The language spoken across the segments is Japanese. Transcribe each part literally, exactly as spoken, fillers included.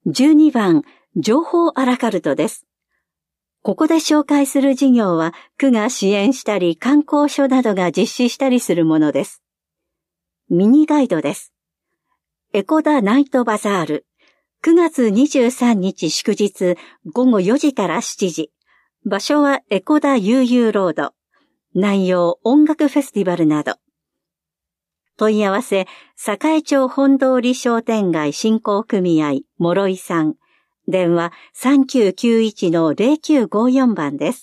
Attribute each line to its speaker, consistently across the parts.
Speaker 1: じゅうにばん、情報アラカルトです。ここで紹介する事業は、区が支援したり観光所などが実施したりするものです。ミニガイドです。エコダナイトバザール、くがつにじゅうさんにち祝日ごごよじからしちじ。場所はエコダ悠々ロード。内容音楽フェスティバルなど。問い合わせ、栄町本通り商店街振興組合、諸井さん。電話 さんきゅうきゅういちのゼロきゅうごよん 番です。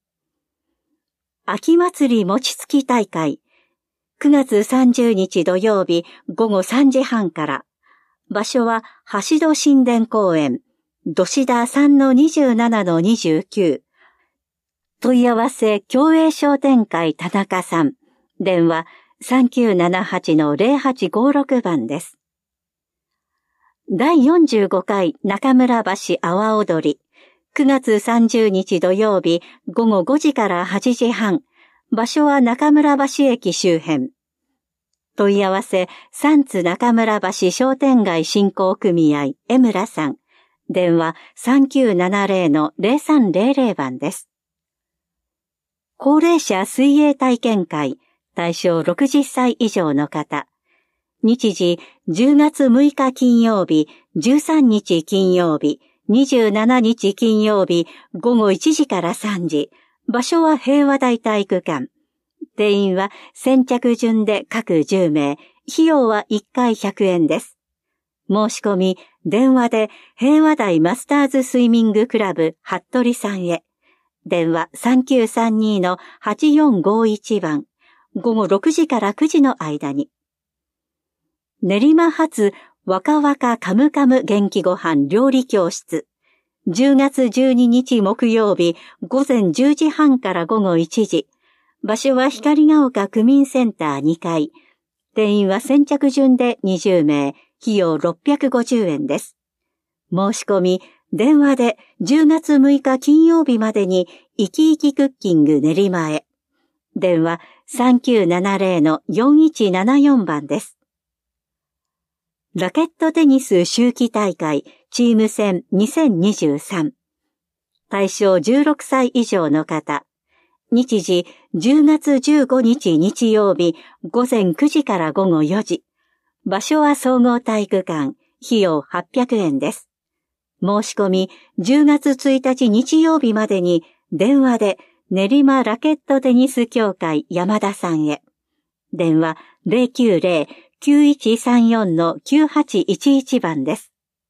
Speaker 1: 秋祭り餅つき大会。くがつさんじゅうにち土曜日ごごさんじはんから。場所は橋戸神殿公園、土志田 さんのにじゅうななのにじゅうきゅう。問い合わせ、共栄商店会田中さん。電話さんきゅうななはちのゼロはちごろく 番です。だいよんじゅうごかい中村橋阿波踊り。くがつさんじゅうにち土曜日ごごごじからはちじはん。場所は中村橋駅周辺。問い合わせ、三津中村橋商店街振興組合、江村さん。電話さんきゅうななゼロのゼロさんゼロゼロ 番です。高齢者水泳体験会、対象ろくじゅっさい以上の方。日時、じゅうがつむいか金曜日、じゅうさんにち金曜日、にじゅうしちにち金曜日、ごごいちじからさんじ。場所は平和台体育館。定員は先着順で各じゅうめい。費用はいっかいひゃくえんです。申し込み、電話で平和台マスターズスイミングクラブ服部さんへ。電話さんきゅうさんにのはちよんごいち 番。ごごろくじからくじの間に。練馬発若々カムカム元気ごはん料理教室。じゅうがつじゅうににち木曜日ごぜんじゅうじはんからごごいちじ。場所は光が丘区民センターにかい。定員は先着順でにじゅうめい。費用ろっぴゃくごじゅうえんです。申し込み、電話でじゅうがつむいか金曜日までにいきいきクッキング練馬へ。電話さんきゅうななゼロのよんいちななよん 番です。ラケットテニス秋季大会チーム戦にせんにじゅうさん。対象じゅうろくさい以上の方。日時じゅうがつじゅうごにち日曜日ごぜんくじからごごよじ。場所は総合体育館。費用はっぴゃくえんです。申し込みじゅうがつついたち日曜日までに電話で練馬ラケットテニス協会山田さんへ。電話ゼロきゅうゼロ きゅういちさんよんのきゅうはちいちいち 番です。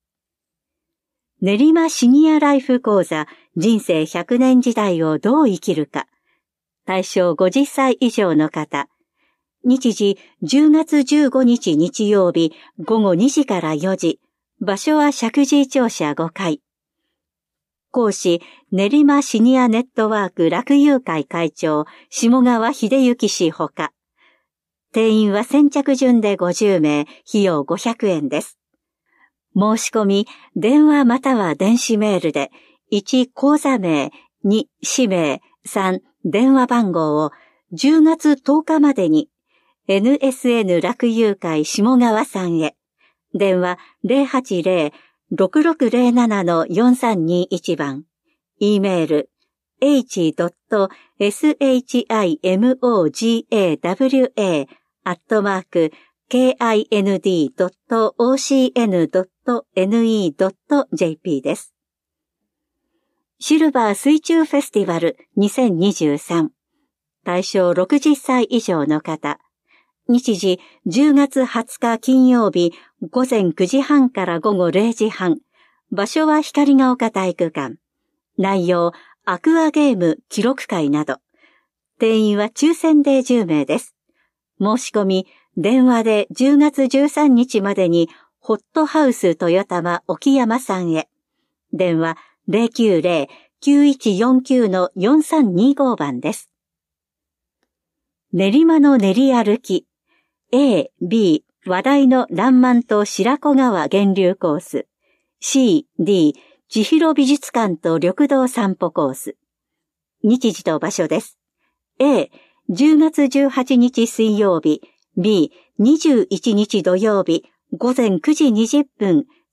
Speaker 1: 練馬シニアライフ講座人生ひゃくねん時代をどう生きるか。対象ごじゅっさい以上の方。日時じゅうがつじゅうごにち日曜日ごごにじからよじ。場所は石神井庁舎ごかい。講師、練馬シニアネットワーク楽友会会長、下川秀幸氏ほか。定員は先着順でごじゅうめい。費用ごひゃくえんです。申し込み、電話または電子メールで、いち講座名、に氏名、さん電話番号をじゅうがつとおかまでに エヌエスエヌ 楽友会下川さんへ。電話ゼロはちゼロ ろくろくゼロななのよんさんにいち 番。E メール エイチドットシモガワ アットマーク ケーアイエヌディードットオーシーエヌドットエヌイードットジェーピー です。シルバー水中フェスティバルにせんにじゅうさん。対象ろくじゅっさい以上の方。日時じゅうがつはつか金曜日ごぜんくじはんからごごれいじはん。場所は光が丘体育館。内容アクアゲーム記録会など。定員は抽選でじゅうめいです。申し込み、電話でじゅうがつじゅうさんにちまでにホットハウス豊玉沖山さんへ。電話ゼロきゅうゼロ きゅういちよんきゅうのよんさんにご 番です。練馬の練り歩き A、B 話題のらんまんと白子川源流コース C、D 千尋美術館と緑道散歩コース。日時と場所です。A、じゅうがつじゅうはちにち水曜日 B、にじゅういちにち土曜日ごぜんくじにじゅっぷん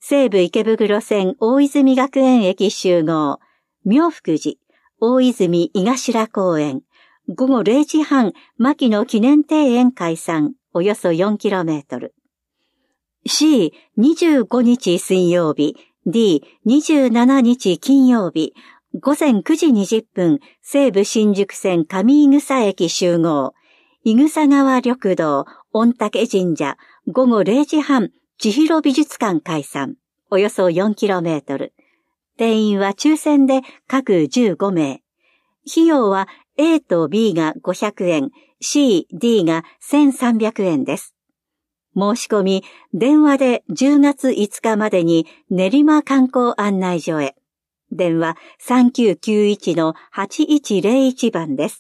Speaker 1: 西武池袋線大泉学園駅集合、妙福寺、大泉井頭公園、ごごれいじはん、牧野記念庭園解散、およそ よんキロメートル。シー、にじゅうごにち水曜日、ディー、にじゅうしちにち金曜日、ごぜんくじにじゅっぷん、西武新宿線上井草駅集合、井草川緑道、御嶽神社、ごごれいじはん、千尋美術館解散、およそ よんキロメートル。定員は抽選で各じゅうごめい。費用は A と B がごひゃくえん、C、D がせんさんびゃくえんです。申し込み、電話でじゅうがついつかまでに練馬観光案内所へ。電話 さんきゅうきゅういちのはちいちぜろいち 番です。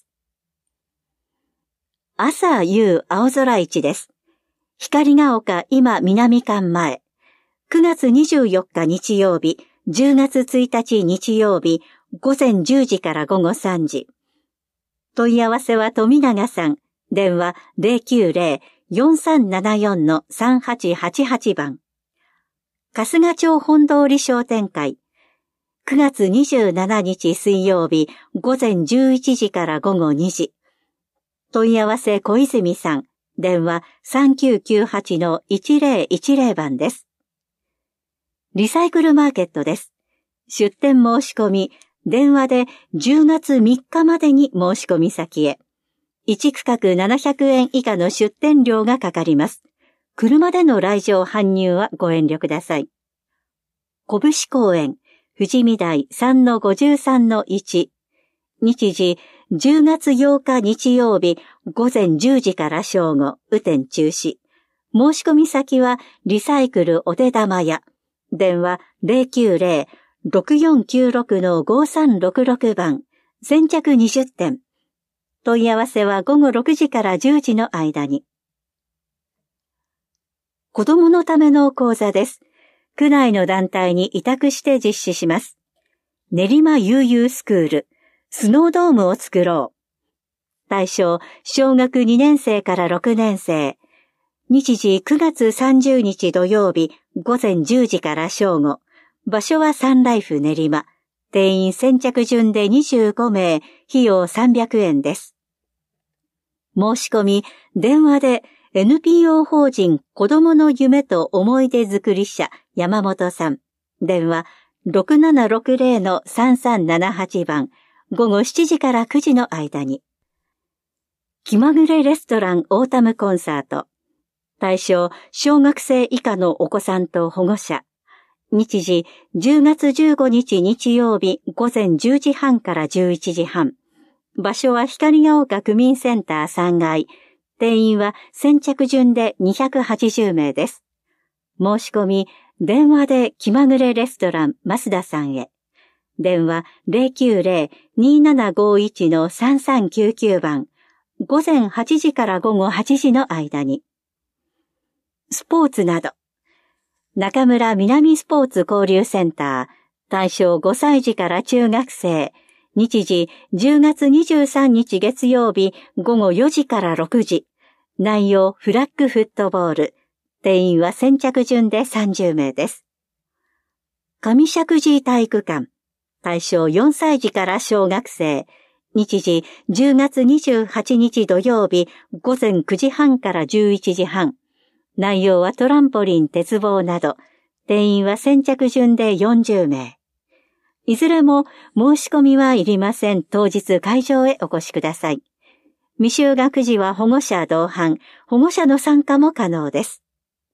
Speaker 1: 朝夕青空市です。光が丘今南館前。くがつにじゅうよっか日曜日、じゅうがつついたち日曜日、ごぜんじゅうじからごごさんじ。問い合わせは富永さん。電話 ゼロきゅうゼロ よんさんななよんのさんはちはちはち 番。春日町本通り商店会。くがつにじゅうしちにち水曜日、ごぜんじゅういちじからごごにじ。問い合わせ小泉さん。電話 さんきゅうきゅうはちのいちぜろいちぜろ 番です。リサイクルマーケットです。出店申し込み、電話でじゅうがつみっかまでに申し込み先へ。いち区画ななひゃくえん以下の出店料がかかります。車での来場搬入はご遠慮ください。拳公園、富士見台 さんのごじゅうさんのいち。日時、じゅうがつようか日曜日、ごぜんじゅうじから正午、雨天中止。申し込み先は、リサイクルお手玉屋。電話 ゼロきゅうゼロ ろくよんきゅうろくのごさんろくろく 番。先着にじゅってん。問い合わせはごごろくじからじゅうじの間に。子供のための講座です。区内の団体に委託して実施します。練馬悠々スクール、スノードームを作ろう。対象、小学にねんせいからろくねんせい。日時くがつさんじゅうにち土曜日、ごぜんじゅうじから正午。場所はサンライフ練馬。定員先着順でにじゅうごめい、費用さんびゃくえんです。申し込み、電話で エヌピーオー 法人子どもの夢と思い出づくり社山本さん。電話ろくななろくゼロのさんさんななはち 番。ごごしちじからくじの間に。気まぐれレストランオータムコンサート。対象、小学生以下のお子さんと保護者。日時、じゅうがつじゅうごにち日曜日ごぜんじゅうじはんからじゅういちじはん。場所は光が丘区民センターさんがい。定員は先着順でにひゃくはちじゅうめいです。申し込み、電話で気まぐれレストラン増田さんへ。電話 ゼロきゅうゼロ にななごいちのさんさんきゅうきゅう 番。ごぜんはちじからごごはちじの間に。スポーツなど。中村南スポーツ交流センター。対象ごさいじから中学生。日時じゅうがつにじゅうさんにち月曜日ごごよじからろくじ。内容フラッグフットボール。定員は先着順でさんじゅうめいです。上石神井体育館。対象よんさいじから小学生。日時じゅうがつにじゅうはちにち土曜日ごぜんくじはんからじゅういちじはん。内容はトランポリン、鉄棒など。定員は先着順でよんじゅうめい。いずれも申し込みはいりません。当日会場へお越しください。未就学児は保護者同伴、保護者の参加も可能です。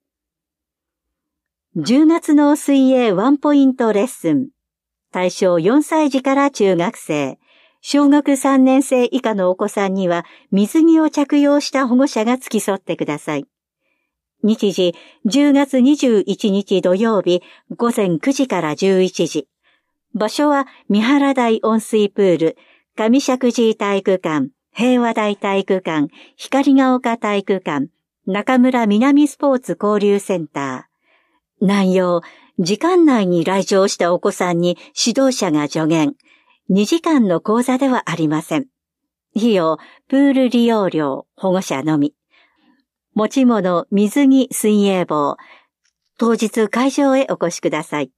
Speaker 1: じゅうがつの水泳ワンポイントレッスン。対象よんさいじから中学生。小学さんねんせい以下のお子さんには水着を着用した保護者が付き添ってください。日時じゅうがつにじゅういちにち土曜日ごぜんくじからじゅういちじ。場所は三原台温水プール、上石神井体育館、平和台体育館、光が丘体育館、中村南スポーツ交流センター。内容、時間内に来場したお子さんに指導者が助言。にじかんの講座ではありません。費用、プール利用料、保護者のみ。持ち物、水着、水泳帽。 当日会場へお越しください。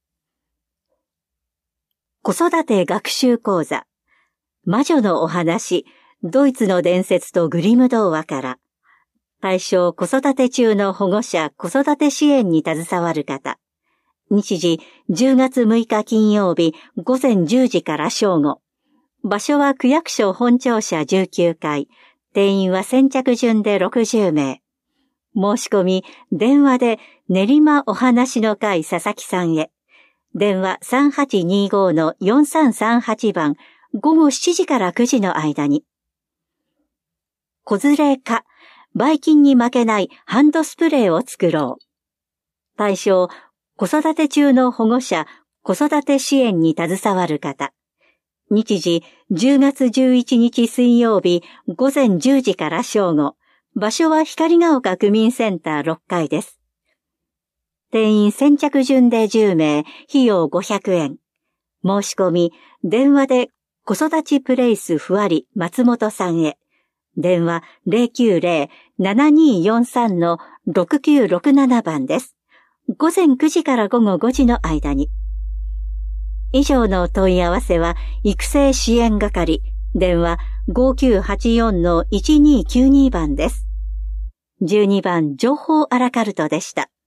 Speaker 1: 子育て学習講座、魔女のお話、ドイツの伝説とグリム童話から、対象子育て中の保護者子育て支援に携わる方、日時じゅうがつむいか金曜日午前じゅうじから正午、場所は区役所本庁舎じゅうきゅうかい、定員は先着順でろくじゅうめい。申し込み、電話で練馬お話の会佐々木さんへ。電話 さんはちにご のよんさんさんはち 番、午後しちじからくじの間に。子連れか、ばい菌に負けないハンドスプレーを作ろう。対象、子育て中の保護者、子育て支援に携わる方。日時、じゅうがつじゅういちにち水曜日、午前じゅうじから正午。場所は光が丘区民センターろっかいです。定員先着順でじゅうめい、費用ごひゃくえん。申し込み、電話で子育ちプレイスふわり松本さんへ。電話 ゼロきゅうゼロ ななによんさん のろくきゅうろくなな 番です。午前くじから午後ごじの間に。以上の問い合わせは育成支援係、電話 ごきゅうはちよん のいちにきゅうに 番です。じゅうにばん情報アラカルトでした。